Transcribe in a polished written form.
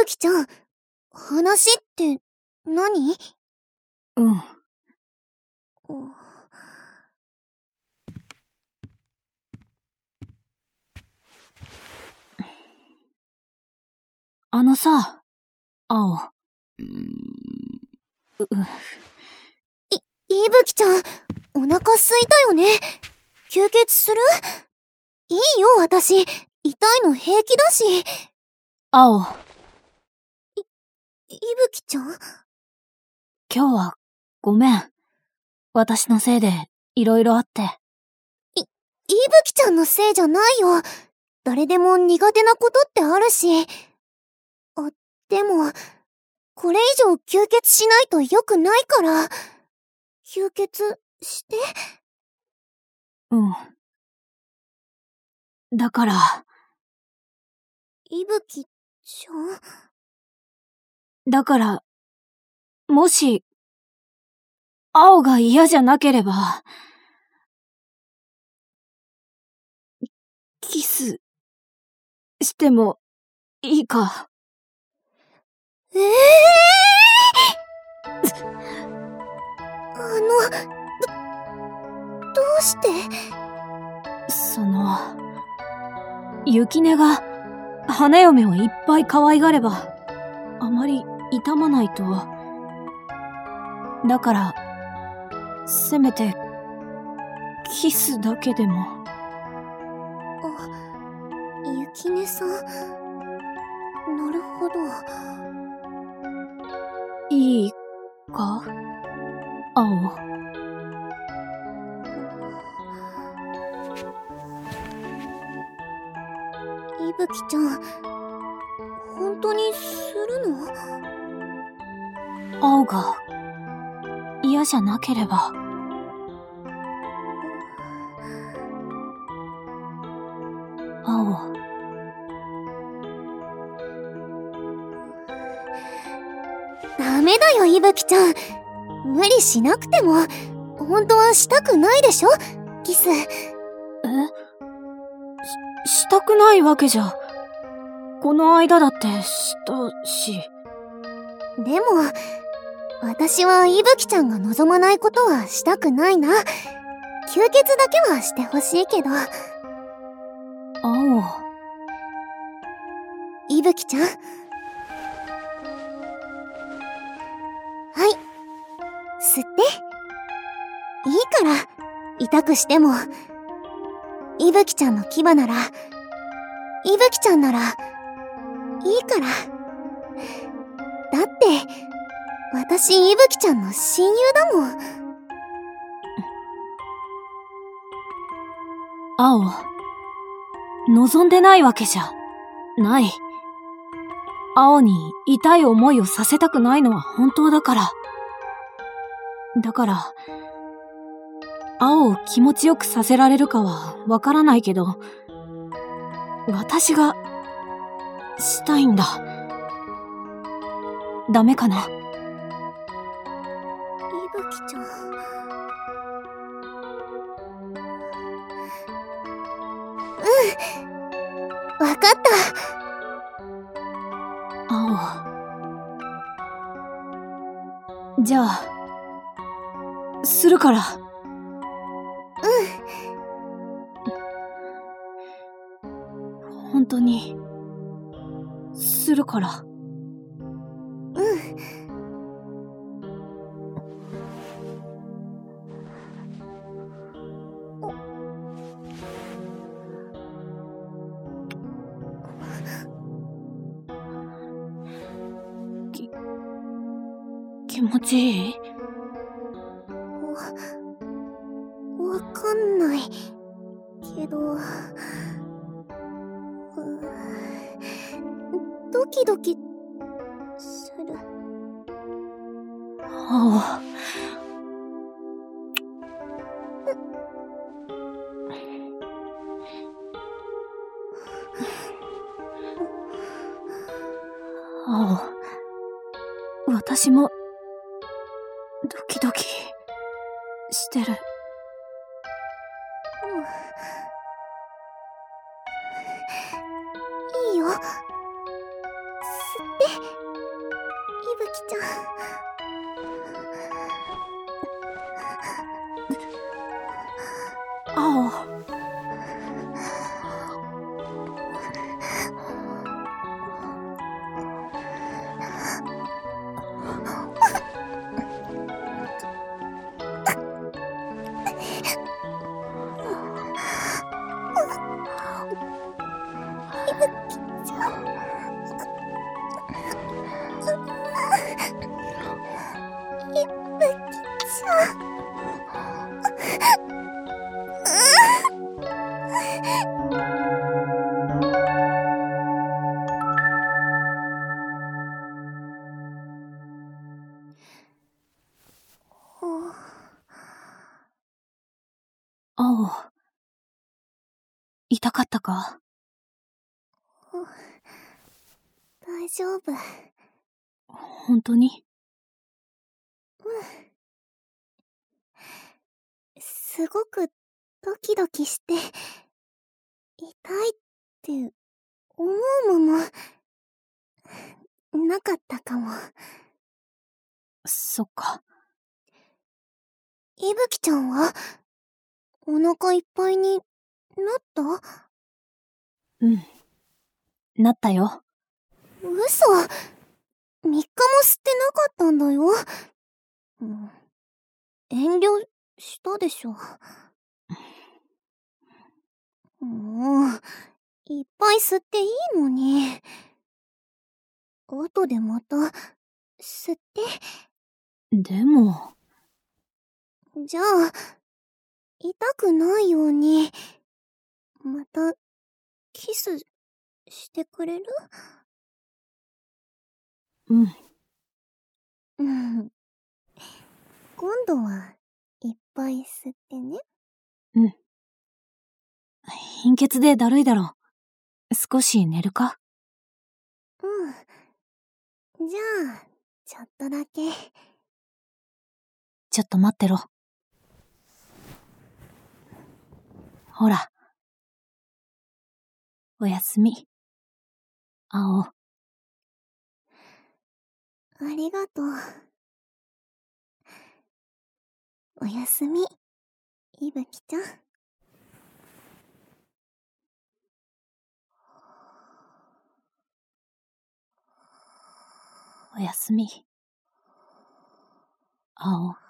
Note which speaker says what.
Speaker 1: きちゃん、話って何？
Speaker 2: うん。さ、青。
Speaker 1: いぶきちゃん、お腹すいたよね。吸血する？いいよ、私。痛いの平気だし。
Speaker 2: 青。
Speaker 1: いぶきちゃん？
Speaker 2: 今日は、ごめん。私のせいで、いろいろあって。
Speaker 1: いぶきちゃんのせいじゃないよ。誰でも苦手なことってあるし。でも、これ以上吸血しないと良くないから。吸血して。
Speaker 2: うん。だから。
Speaker 1: いぶきちゃん？
Speaker 2: だから、もし、青が嫌じゃなければ、キス、しても、いいか。
Speaker 1: どうして？
Speaker 2: 雪音が、花嫁をいっぱい可愛がれば、あまり痛まないと。だから、せめて、キスだけでも。
Speaker 1: 雪音さん。なるほど。
Speaker 2: いいか、青。
Speaker 1: いぶきちゃん、本当にするの？
Speaker 2: 青が嫌じゃなければ。青。
Speaker 1: ダメだよ、いぶきちゃん。無理しなくても、本当はしたくないでしょ？キス。
Speaker 2: したくないわけじゃ。この間だってしたし。
Speaker 1: でも、私はいぶきちゃんが望まないことはしたくないな。吸血だけはしてほしいけど。
Speaker 2: 青。
Speaker 1: いぶきちゃん。はい。吸って。いいから、痛くしても。いぶきちゃんの牙なら、いぶきちゃんなら、いいから。だって、私、いぶきちゃんの親友だもん。
Speaker 2: 青。望んでないわけじゃない。青に痛い思いをさせたくないのは本当だから。だから、青を気持ちよくさせられるかはわからないけど、私がしたいんだ。ダメかな？
Speaker 1: いぶきちゃん。わかった。
Speaker 2: 青。じゃあ、するから。本当に、するから。気持ちいい？
Speaker 1: わかんないけど、ドキドキする。
Speaker 2: 青。青。私もドキドキしてる。
Speaker 1: いいよ。吸って。
Speaker 2: 青。痛かったか？
Speaker 1: 大丈夫。
Speaker 2: 本当に？
Speaker 1: すごくドキドキして、痛いって思うもなかったかも。
Speaker 2: そっか。
Speaker 1: いぶきちゃんはお腹いっぱいになった？
Speaker 2: うん。なったよ。
Speaker 1: 嘘。3日も吸ってなかったんだよ。遠慮したでしょ。もう、いっぱい吸っていいのに。後でまた、吸って。
Speaker 2: でも。
Speaker 1: じゃあ、痛くないように、また、キスしてくれる？
Speaker 2: うん。
Speaker 1: 今度はいっぱい吸ってね。
Speaker 2: うん。貧血でだるいだろ。少し寝るか？
Speaker 1: じゃあ、ちょっとだけ。
Speaker 2: ちょっと待ってろ。ほら。おやすみ。青。
Speaker 1: ありがとう。おやすみ、いぶきちゃん。
Speaker 2: おやすみ。青。